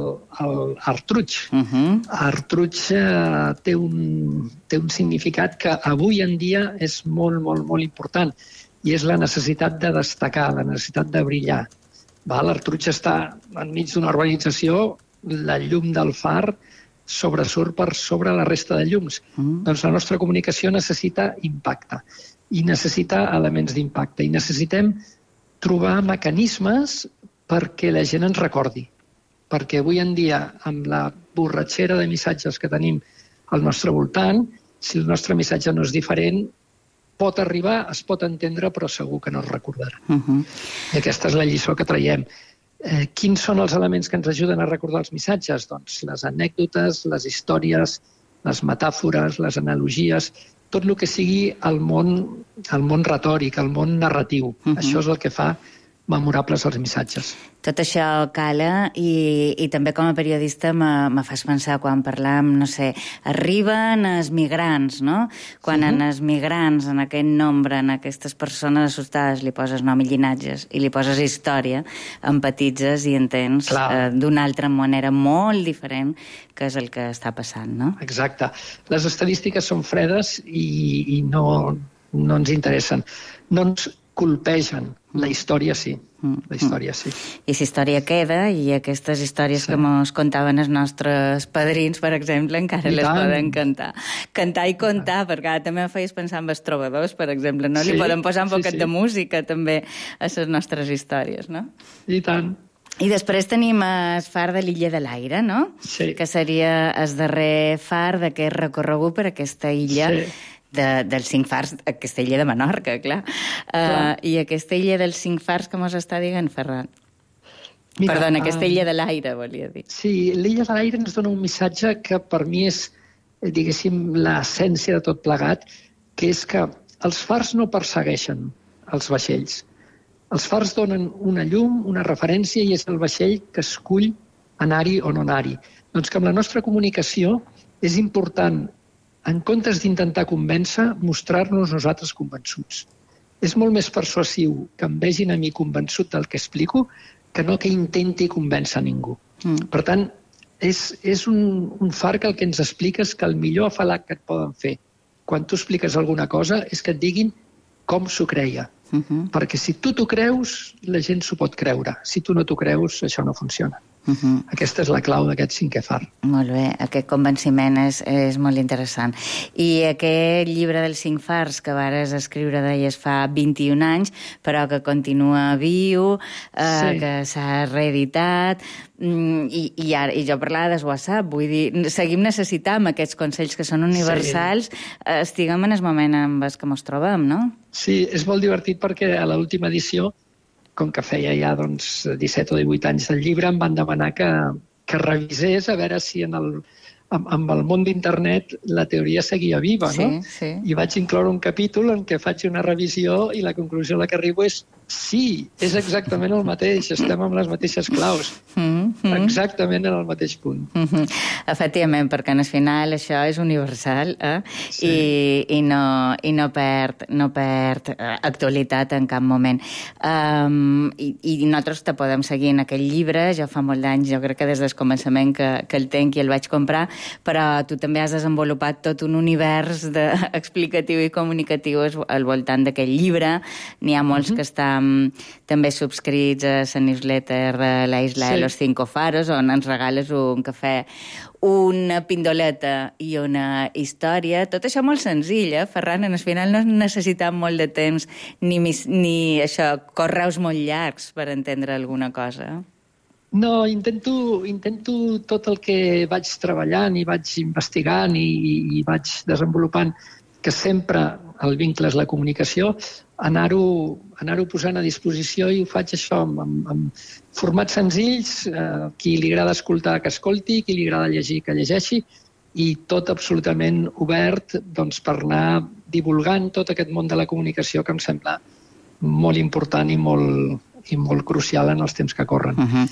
S11: al Artruig. Uh-huh. Artruig eh, té, un, té un significat que avui en dia és molt, molt, molt important i és la necessitat de destacar, la necessitat de brillar. L'Artruig està enmig d'una urbanització, la llum del far sobresurt per sobre la resta de llums. Uh-huh. Doncs la nostra comunicació necessita impacte i necessita elements d'impacte i necessitem trobar mecanismes perquè la gent ens recordi. Perquè avui en dia, amb la borratxera de missatges que tenim al nostre voltant, si el nostre missatge no és diferent, pot arribar, es pot entendre, però segur que no es recordarà. Uh-huh. I aquesta és la lliçó que traiem. Eh, quins són els elements que ens ajuden a recordar els missatges? Doncs les anècdotes, les històries, les metàfores, les analogies, tot el que sigui el món, el món retòric, el món narratiu. Uh-huh. Això és el que fa memorables els missatges.
S4: Tot això cala i, i també com a periodista me, me fas pensar quan parlam, no sé, arriben els migrants, no? Quan uh-huh. en els migrants, en aquest nombre, en aquestes persones assustades, li poses nom i llinatges i li poses història, empatitzes i entens eh, d'una altra manera molt diferent que és el que està passant, no?
S11: Exacte. Les estadístiques són fredes i, i no, no ens interessen. No ens colpegen. La història sí. La història sí.
S4: I la història queda i aquestes històries sí. que ens contaven els nostres padrins, per exemple, encara I les tant. poden cantar. Cantar i contar, perquè ara també em feies pensar en els trobadors, per exemple, no? Sí, li poden posar un poquet sí, sí. de música també a les nostres històries, no?
S11: I tant.
S4: I després tenim el far de l'Illa de l'Aire, no?
S11: Sí.
S4: Que seria el darrer far d'aquest recorregut per aquesta illa sí. de, dels cinc fars, aquesta illa de Menorca, clar. clar. Uh, I aquesta illa dels cinc fars que mos està dient, Ferran? Mira, Perdona, aquesta uh, illa de l'Aire, volia dir.
S11: Sí, l'Illa de l'Aire ens dona un missatge que per mi és, diguéssim, l'essència de tot plegat, que és que els fars no persegueixen els vaixells. Els fars donen una llum, una referència, i és el vaixell que escull anar-hi o no anar-hi. Doncs que amb la nostra comunicació és important, en comptes d'intentar convèncer, mostrar-nos nosaltres convençuts. És molt més persuasiu que em vegin a mi convençut del que explico que no que intenti convèncer ningú. Mm. Per tant, és, és un, un far que el que ens explica és que el millor afalac que et poden fer quan tu expliques alguna cosa és que et diguin com s'ho creia. Uh-huh. Perquè si tu t'ho creus, la gent s'ho pot creure. Si tu no t'ho creus, això no funciona. Uh-huh. Aquesta és la clau d'aquest cinquè far.
S4: Molt bé, aquest convenciment és, és molt interessant. I aquest llibre dels cinc fars que vares escriure, deies, fa vint-i-un anys, però que continua viu, eh, sí. que s'ha reeditat, i, i, ara, i jo parlava del WhatsApp, vull dir, seguim necessitant aquests consells que són universals, sí. estiguem en el moment en el que ens trobem, no?
S11: Sí, és molt divertit perquè a l'última edició, com que feia ja doncs, disset o divuit anys del llibre, em van demanar que, que revisés a veure si en el, amb, amb el món d'internet la teoria seguia viva,
S4: sí,
S11: no?
S4: Sí.
S11: I vaig incloure un capítol en què faig una revisió i la conclusió a la que arribo és sí, és exactament el mateix, estem amb les mateixes claus, mm-hmm. exactament en el mateix punt.
S4: Mm-hmm. Efectivament, perquè al final això és universal eh? sí. I, i, no, i no perd, no perd actualitat en cap moment. Um, i, I nosaltres te podem seguir en aquell llibre, jo fa molt d'anys, jo crec que des del començament que, que el tenc i el vaig comprar, però tu també has desenvolupat tot un univers de, explicatiu i comunicatiu al voltant d'aquest llibre. N'hi ha molts mm-hmm. que estan també subscrits a la newsletter de la Isla sí. de los Cinco Faros, on ens regales un cafè, una pindoleta i una història. Tot això molt senzill, eh, Ferran? Al final no necessitem molt de temps ni, ni això, correus molt llargs per entendre alguna cosa.
S11: No, intento, intento tot el que vaig treballant i vaig investigant i, i vaig desenvolupant, que sempre el vincle és la comunicació, anar-ho anar-ho posant a disposició, i ho faig això amb, amb, amb formats senzills, eh, qui li agrada escoltar que escolti, qui li agrada llegir que llegeixi, i tot absolutament obert doncs, per anar divulgant tot aquest món de la comunicació que em sembla molt important i molt, i molt crucial en els temps que corren. Uh-huh.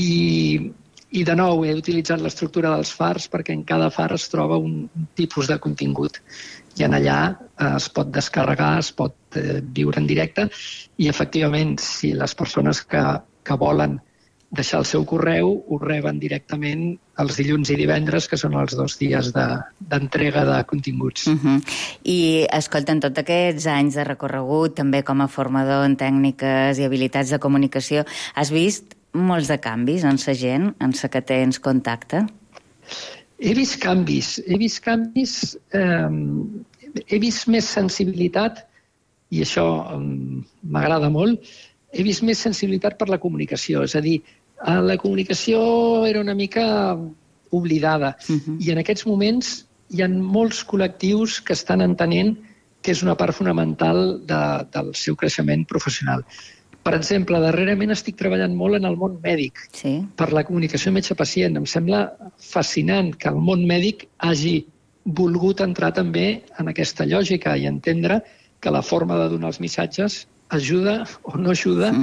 S11: I, I de nou he utilitzat l'estructura dels fars perquè en cada far es troba un, un tipus de contingut. I en allà eh, es pot descarregar, es pot eh, viure en directe, i efectivament, si les persones que, que volen deixar el seu correu ho reben directament els dilluns i divendres, que són els dos dies d'entrega de, de continguts.
S4: Uh-huh. I, escolta, en tots aquests anys de recorregut, també com a formador en tècniques i habilitats de comunicació, has vist molts de canvis en la gent, en la que tens contacte?
S11: He vist canvis, he vist canvis, eh, he vist més sensibilitat, i això eh, m'agrada molt, he vist més sensibilitat per la comunicació, és a dir, la comunicació era una mica oblidada, uh-huh. i en aquests moments hi ha molts col·lectius que estan entenent que és una part fonamental de, del seu creixement professional. Per exemple, darrerament estic treballant molt en el món mèdic,
S4: sí.
S11: per la comunicació metge-pacient. Em sembla fascinant que el món mèdic hagi volgut entrar també en aquesta lògica i entendre que la forma de donar els missatges ajuda o no ajuda mm.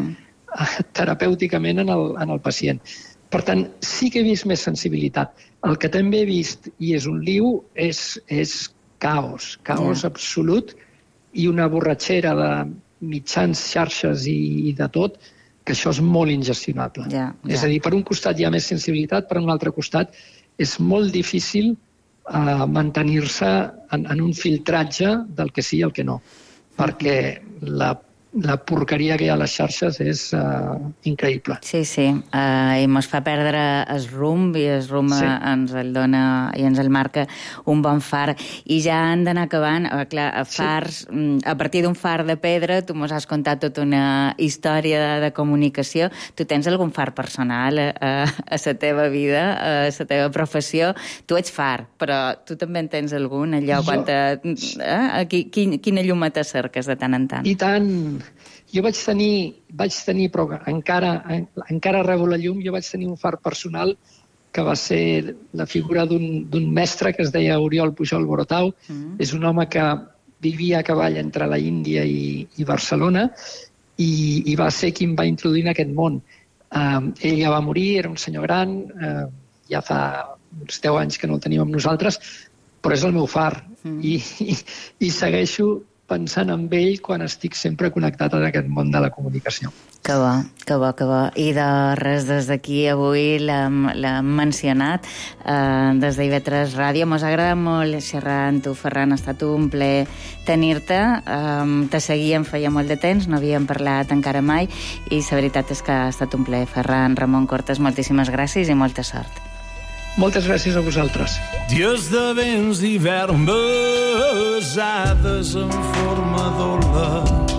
S11: terapèuticament en el, en el pacient. Per tant, sí que he vist més sensibilitat. El que també he vist, i és un liu, és, és caos, caos yeah. absolut, i una borratxera de mitjans, xarxes i, i de tot, que això és molt ingestionable.
S4: Yeah, yeah.
S11: És a dir, per un costat hi ha més sensibilitat, per un altre costat és molt difícil uh, mantenir-se en, en un filtratge del que sí i el que no, perquè la la porqueria que hi ha a les xarxes és uh, increïble.
S4: Sí, sí, uh, i mos fa perdre el rumb, i el rumb sí. ens el dona i ens el marca un bon far. I ja han d'anar acabant, uh, clar, a fars, sí. a partir d'un far de pedra, tu mos has contat tota una història de, de comunicació. Tu tens algun far personal a, a, a la teva vida, a la teva professió? Tu ets far, però tu també en tens algun, allò, jo... quan te, eh? Quin, quina llum te cerques de tant en tant?
S11: I tant! Jo vaig tenir, vaig tenir, però encara, encara rebo la llum, jo vaig tenir un far personal que va ser la figura d'un mestre que es deia Oriol Pujol Borotau. Mm. És un home que vivia a cavall entre la Índia i, i Barcelona i, i va ser qui em va introduir en aquest món. Uh, ell ja va morir, era un senyor gran, uh, ja fa uns deu anys que no el tenim amb nosaltres, però és el meu far. Mm. I, i, i segueixo pensant en ell quan estic sempre connectat en aquest món de la comunicació.
S4: Que bo, que bo, que bo. I de res, des d'aquí avui l'hem mencionat, eh, des d'I V tres Ràdio. Mos ha agradat molt xerrar amb tu, Ferran. Ha estat un plaer tenir-te. Eh, te seguíem feia molt de temps, no havíem parlat encara mai, i la veritat és que ha estat un plaer. Ferran Ramon Cortes, moltíssimes gràcies i molta sort.
S11: Moltes gràcies a vosaltres.
S5: Dies de vents d'hivern besades en forma d'ola,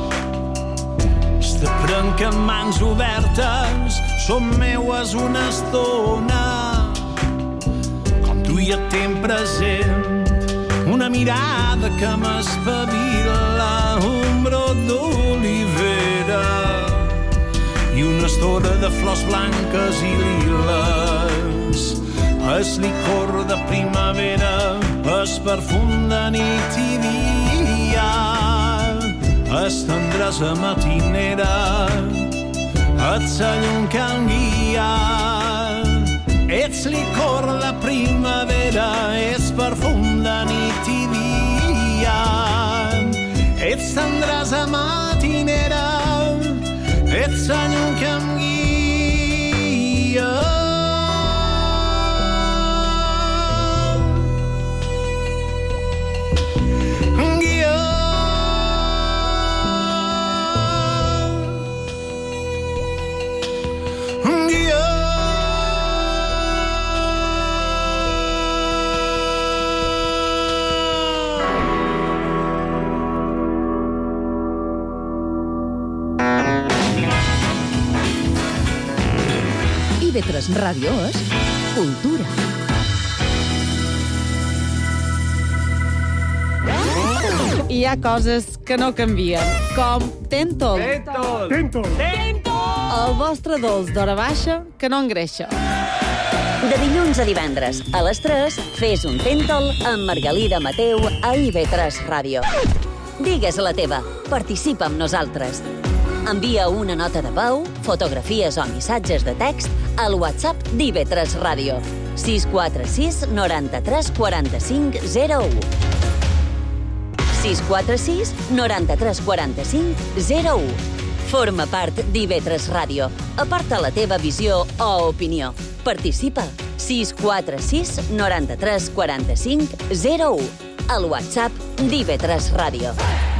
S5: de prenc amb mans obertes són meues una estona, com tu ja tenc present una mirada que m'espavila, un brot d'olivera i una estora de flors blanques i liles. Es licor de primavera, es perfum de nit i dia, es tendresa matinera, et sa llum que em guia. Ets licor de primavera, és perfum de nit i dia, ets tendresa matinera, ets sa llum que em guia.
S2: I V tres Ràdio és cultura.
S10: Hi ha coses que no canvien, com Tentol.
S12: Tentol. Tentol.
S10: Tentol. El vostre dolç d'hora baixa que no engreixa.
S3: De dilluns a divendres, a les tres, fes un Tentol amb Margalida Mateu a I V tres Ràdio. Digues la teva, participa amb nosaltres. Envia una nota de veu, fotografies o missatges de text al WhatsApp d'I V tres Ràdio. sis quatre sis noranta-tres quaranta-cinc zero u. sis quatre sis noranta-tres quaranta-cinc zero u. Forma part d'I V tres Ràdio. Aporta la teva visió o opinió. Participa. sis quatre sis noranta-tres quaranta-cinc zero u. Al WhatsApp d'I V tres Ràdio.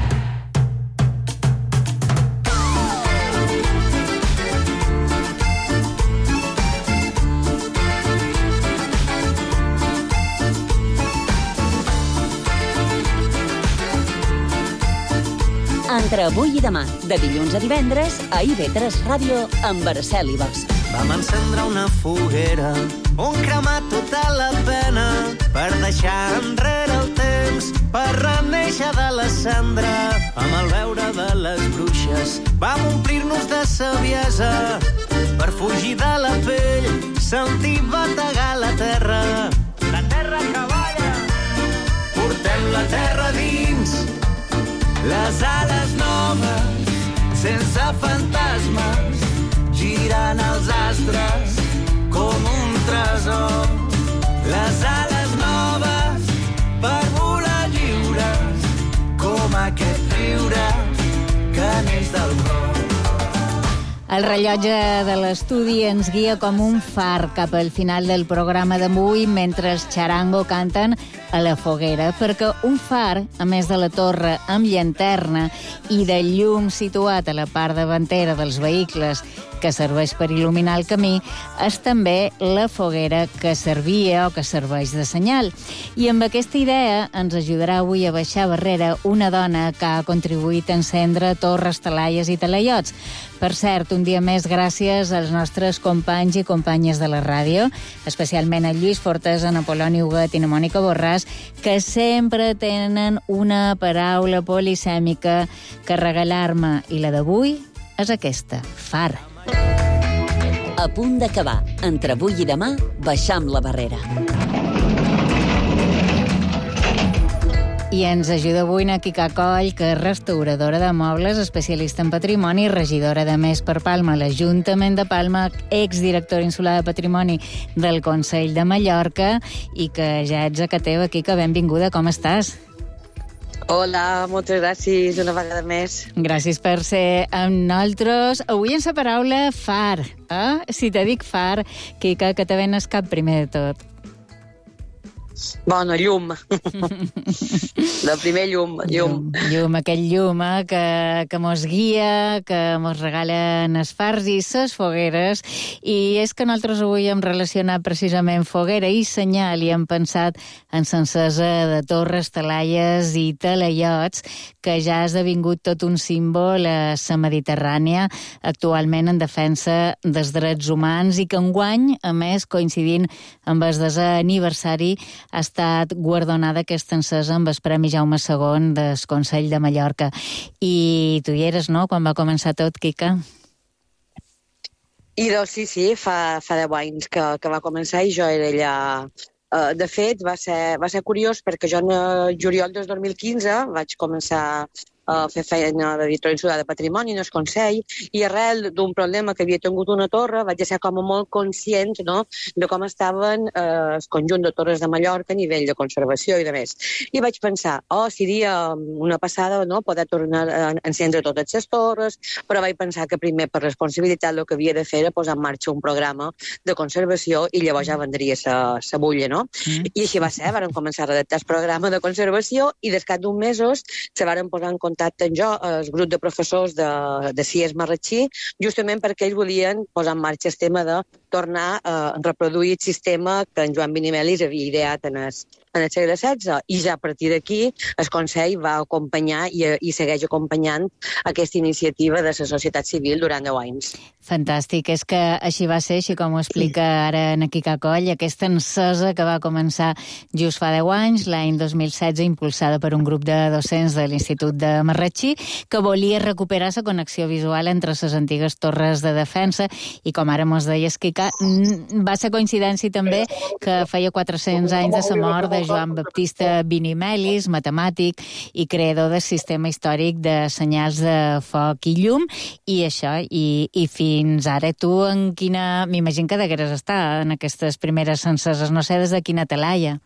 S3: Entre avui i demà, de dilluns a divendres, a I V tres Ràdio amb Marcel i Bosch.
S5: Vam encendre una foguera, un cremat tota la pena, per deixar enrere el temps, per renéixer de la cendra. Amb el veure de les bruixes vam omplir-nos de saviesa, per fugir de la pell, sentir bategar la terra. La terra que balla, portem la terra dins, les ales noves, sense fantasmes,
S4: El rellotge de l'estudi ens guia com un far cap al final del programa d'avui mentre els Charango canten a la foguera, perquè un far, a més de la torre amb llanterna i de llum situat a la part davantera dels vehicles que serveix per il·luminar el camí, és també la foguera que servia o que serveix de senyal. I amb aquesta idea ens ajudarà avui a baixar barrera una dona que ha contribuït a encendre torres, talaies i talaiots. Per cert, un dia més gràcies als nostres companys i companyes de la ràdio, especialment a Lluís Fortes, a Apol·loni Huguet i a Mònica Borràs, que sempre tenen una paraula polisèmica que regalar-me, i la d'avui és aquesta, far.
S3: A punt d'acabar. Entre avui i demà, baixam la barrera.
S4: I ens ajuda avui na Quica Coll, que és restauradora de mobles, especialista en patrimoni, regidora de Més per Palma a l'Ajuntament de Palma, exdirectora insular de Patrimoni del Consell de Mallorca, i que ja ets a casa teva, Quica, benvinguda, com estàs?
S12: Hola, moltes gràcies una vegada més.
S4: Gràcies per ser amb nosaltres. Avui en la paraula far. Eh? Si te dic far, Quica, que te venes cap primer de tot?
S12: Bueno, llum. De primer llum, llum.
S4: Llum, llum aquell llum eh, que, que mos guia, que mos regalen els fars i les fogueres. I és que nosaltres avui hem relacionat precisament foguera i senyal i hem pensat en l'encesa de torres, talaies i talaiots, que ja ha esdevingut tot un símbol a la Mediterrània, actualment en defensa dels drets humans, i que enguany, a més, coincidint amb el desè aniversari, ha estat guardonada aquesta encesa amb el Premi Jaume segon del Consell de Mallorca. I tu hi eres, no?, quan va començar tot, Quica?
S12: I doncs sí, sí, fa, fa deu anys que, que va començar i jo era allà. Uh, de fet, va ser, va ser curiós perquè jo en juliol del dos mil quinze vaig començar a fer feina de directora insular de Patrimoni en el Consell, i arrel d'un problema que havia tingut una torre vaig ser com a molt conscient, no?, de com estaven eh, el conjunt de torres de Mallorca a nivell de conservació i de més. I vaig pensar, oh, seria una passada, no?, poder tornar a encendre totes les torres, però vaig pensar que primer per responsabilitat el que havia de fer era posar en marxa un programa de conservació i llavors ja vendria la bulla, no? Mm. I així va ser, varen començar a redactar el programa de conservació i des cap d'uns mesos se varen posar en contacte en jo, el grup de professors de, de C I E S Marratxí, justament perquè ells volien posar en marxa el tema de tornar a reproduir el sistema que en Joan Binimelis havia ideat en el, en el segle setze, i ja a partir d'aquí el Consell va acompanyar i, i segueix acompanyant aquesta iniciativa de la societat civil durant deu anys.
S4: Fantàstic, és que així va ser, així com ho explica ara en Quica Coll, aquesta encesa que va començar just fa deu anys, l'any dos mil setze, impulsada per un grup de docents de l'Institut de Marratxí, que volia recuperar la connexió visual entre les antigues torres de defensa, i com ara mos deies, Quica, va ser coincidència també que feia quatre-cents anys de la mort de Joan Baptista Binimelis, matemàtic i creador del sistema històric de senyals de foc i llum, i això, i, i fins ara tu en quina... M'imagino que degueres estar en aquestes primeres enceses, no sé des de quina talaia.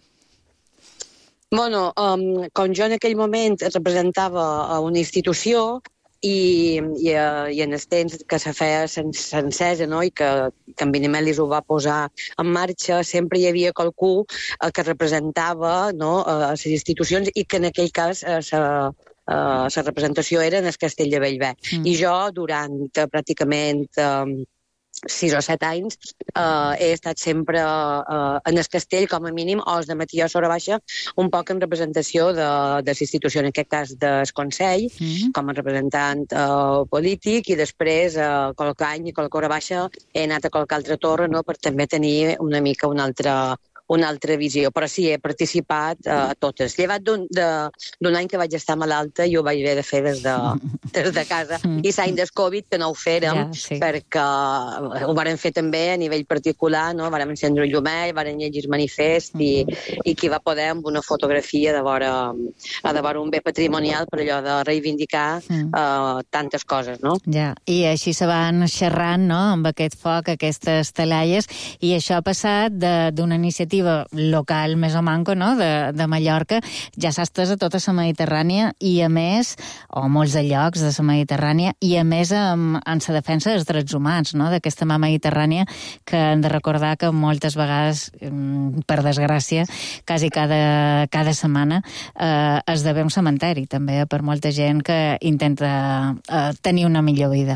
S12: Bueno, um, com jo en aquell moment representava una institució, i, i, i en els temps que se feia sencesa, no?, i que, que en Binimelis ho va posar en marxa, sempre hi havia qualcú eh, que representava, no?, a les institucions, i que en aquell cas eh, se, eh, la representació era en el Castell de Bellver. Mm. I jo, durant eh, pràcticament eh, sis o set anys, eh, he estat sempre eh, en el castell, com a mínim, o de matí o sobre baixa, un poc en representació de, de la institució, en aquest cas del Consell, mm-hmm. com a representant eh, polític, i després, eh, qualque any i qualque hora baixa, he anat a qualque altra torre, no?, per també tenir una mica una altra... una altra visió, però sí, he participat a uh, totes. Llevat d'un any que vaig estar malalta i ho vaig haver de fer des de, des de casa. I l'any del Covid, que no ho fèrem, ja, sí. perquè ho varen fer també a nivell particular, no? Vàrem encendre un llumell, varen llegir el manifest, i, i qui va poder amb una fotografia de vora, de vora un bé patrimonial per allò de reivindicar uh, tantes coses, no?
S4: Ja, i així se van xerrant, no?, amb aquest foc, aquestes talaies, i això ha passat d'una iniciativa iniciativa local més o manco, no?, de, de Mallorca, ja s'ha estès a tota la Mediterrània i a més, o molts de llocs de la Mediterrània, i a més en, en la defensa dels drets humans, no?, d'aquesta mà Mediterrània que hem de recordar que moltes vegades, per desgràcia, quasi cada, cada setmana eh, esdevé un cementeri també per molta gent que intenta eh, tenir una millor vida.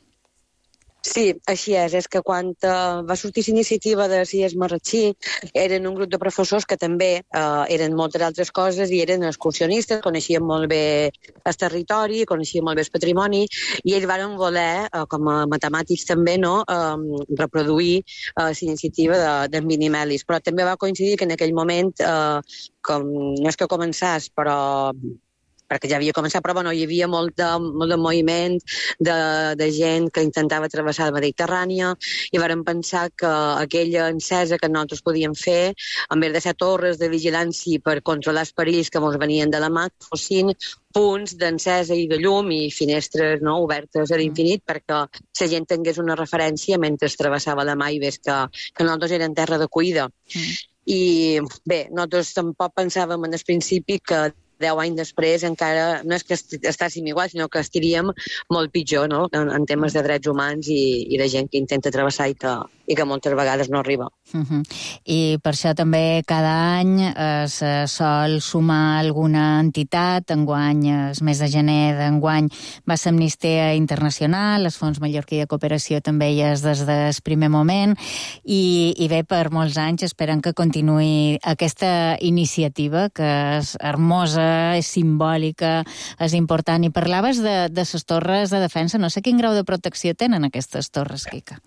S12: Sí, així és. És que quan uh, va sortir la iniciativa de Cies Marratxí, eren un grup de professors que també uh, eren moltes altres coses i eren excursionistes, coneixien molt bé el territori, coneixien molt bé el patrimoni, i ells van voler, uh, com a matemàtics també, no, um, reproduir uh, la iniciativa de, de Minimelis. Però també va coincidir que en aquell moment, uh, com, no és que començàs, però... perquè ja havia començat, però bueno, hi havia molt de, molt de moviment de, de gent que intentava travessar la Mediterrània i vàrem pensar que aquella encesa que nosaltres podíem fer, en vez de ser torres de vigilància per controlar els perills que ens venien de la mà, fossin punts d'encesa i de llum i finestres, no, obertes a l'infinit perquè la gent tingués una referència mentre travessava la mà i ves que, que nosaltres eren terra d'acollida. Mm. I bé, nosaltres tampoc pensàvem en el principi que deu anys després encara no és que estàssim igual, sinó que estiríem molt pitjor, no?, en, en temes de drets humans i, i de gent que intenta travessar i que, i que moltes vegades no arriba.
S4: Uh-huh. I per això també cada any es sol sumar alguna entitat. Enguany, el mes de gener d'enguany va ser Amnistia Internacional, el Fons Mallorquí de Cooperació també hi és des del primer moment, i, i bé, per molts anys esperen que continuï aquesta iniciativa, que és hermosa, és simbòlica, és important. I parlaves de, de les torres de defensa. No sé quin grau de protecció tenen aquestes torres, Quica.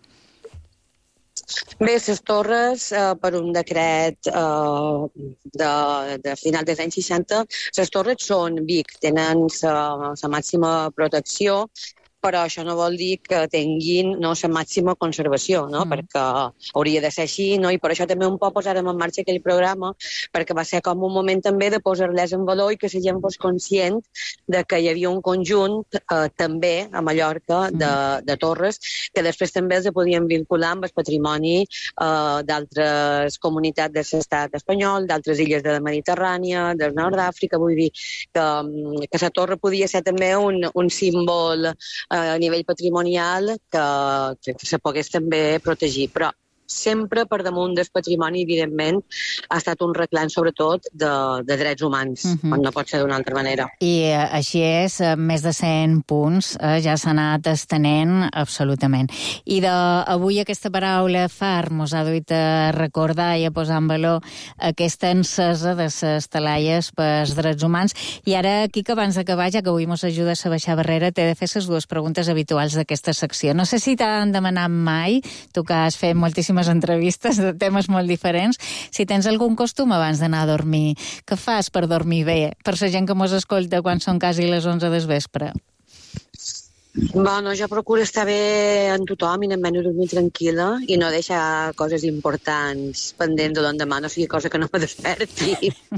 S12: Bé, les torres, eh, per un decret eh, de, de final dels anys seixanta, les torres són Vic, tenen la màxima protecció, però això no vol dir que tinguin no, la màxima conservació, no? Mm. Perquè hauria de ser així, no? I per això també un poc posàrem en marxa aquell programa, perquè va ser com un moment també de posar-les en valor i que la gent fos conscient de que hi havia un conjunt eh, també a Mallorca de, de torres que després també els podien vincular amb el patrimoni eh, d'altres comunitats de l'estat espanyol, d'altres illes de la Mediterrània, del nord d'Àfrica. Vull dir que, que la torre podia ser també un, un símbol a nivell patrimonial que, que se pogués també protegir. Però sempre per damunt del patrimoni, evidentment, ha estat un reclam, sobretot, de, de drets humans, uh-huh. quan no pot ser d'una altra manera.
S4: I eh, així és, més de cent punts eh, ja s'ha anat estenent absolutament. I de, avui aquesta paraula far mos ha duit a recordar i a posar en valor aquesta encesa de les talaies pels drets humans. I ara, aquí, que abans d'acabar, ja que avui mos ajuda a baixar barrera, t'he de fer les dues preguntes habituals d'aquesta secció. No sé si t'han demanat mai, tu que has fet moltíssimes entrevistes de temes molt diferents, si tens algun costum abans d'anar a dormir. Què fas per dormir bé? Per la gent que mos escolta quan són quasi les onze del vespre.
S12: Bueno, jo procuro estar bé en tothom i anem dormir tranquil·la i no deixar coses importants pendents de l'endemà, no sigui cosa que no me desperti.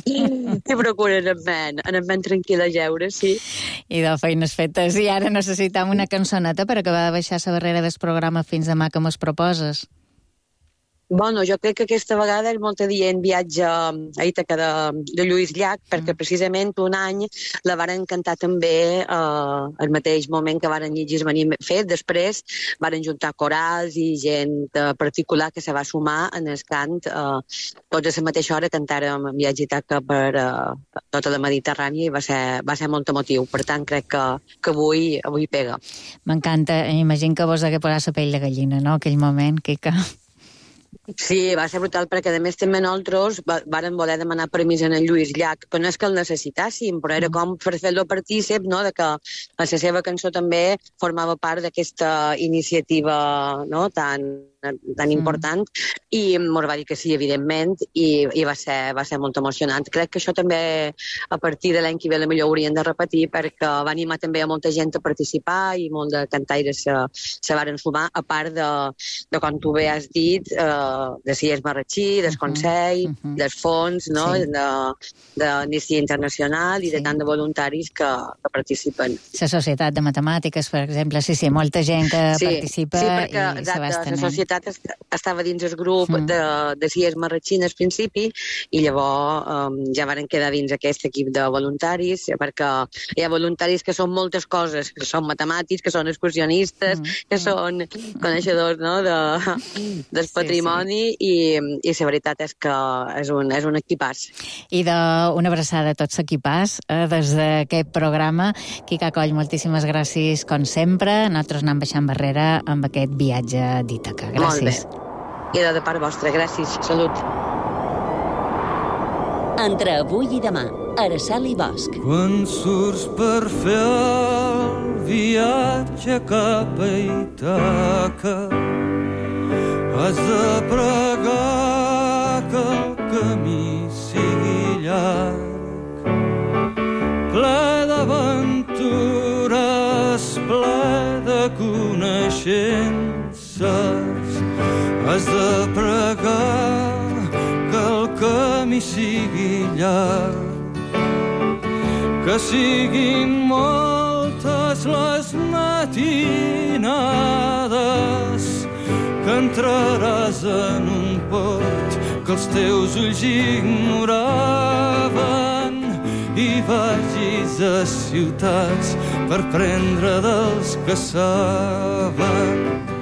S12: I procuro anar ben tranquil·la a jeure, sí.
S4: I de feines fetes. I ara necessitam una cançoneta per acabar de baixar la barrera del programa fins demà que mos proposes.
S12: Bueno, jo crec que aquesta vegada és molt adient viatge a Ítaca de, de Lluís Llach, perquè precisament un any la varen cantar també eh, al mateix moment que varen llegir venir fet. Després varen juntar corals i gent eh, particular que se va sumar en el cant. Eh, tots a la mateixa hora cantàrem viatge a Ítaca per eh, tota la Mediterrània i va ser, va ser molt emotiu. Per tant, crec que, que avui, avui pega.
S4: M'encanta. Imagino que vos hagué posat la pell de gallina, no?, aquell moment, Quica.
S12: Sí, va ser brutal, perquè a més també nosaltres varen voler demanar permís en el Lluís Llach, que no és que el necessitàssim, però era com per fer-lo partícip, no?, de que la seva cançó també formava part d'aquesta iniciativa, no?, tan, tan important, i mos va dir que sí, evidentment, i, i va, ser, va ser molt emocionant. Crec que això també a partir de l'any que ve potser ho haurien de repetir, perquè va animar també a molta gent a participar i molt de cantaires se, se varen sumar, a part de, de com tu bé has dit, eh, de Cies Marratxí, del Consell, uh-huh. dels fons, no?, sí. d'Amnistia Internacional i de tant de voluntaris que, que participen.
S4: La Societat de Matemàtiques, per exemple, sí, sí, molta gent que
S12: sí,
S4: participa
S12: sí, perquè,
S4: i se va estenent.
S12: La Societat veritat estava dins el grup mm. de, de Cies Marratxina al principi i llavors um, ja varen quedar dins aquest equip de voluntaris, perquè hi ha voluntaris que són moltes coses, que són matemàtics, que són excursionistes, mm. que són coneixedors, no, de, del patrimoni sí, sí. i, i la veritat és que és un, és un equipàs.
S4: I d'una abraçada a tots l'equipàs eh, des d'aquest programa. Quica Coll, moltíssimes gràcies com sempre. Nosaltres anem baixant barrera amb aquest viatge d'Ítaca. Gràcies.
S12: Molt bé. I de part vostra. Gràcies. Salut.
S3: Entre avui i demà, Araceli Bosch.
S13: Quan surts per fer el viatge cap a Ítaca, has de pregar que el camí sigui llarg, ple d'aventures, ple de coneixences. Has de pregar que el camí sigui llarg, que siguin moltes les matinades, que entraràs en un port que els teus ulls ignoraven i vagis a ciutats per prendre dels que saben.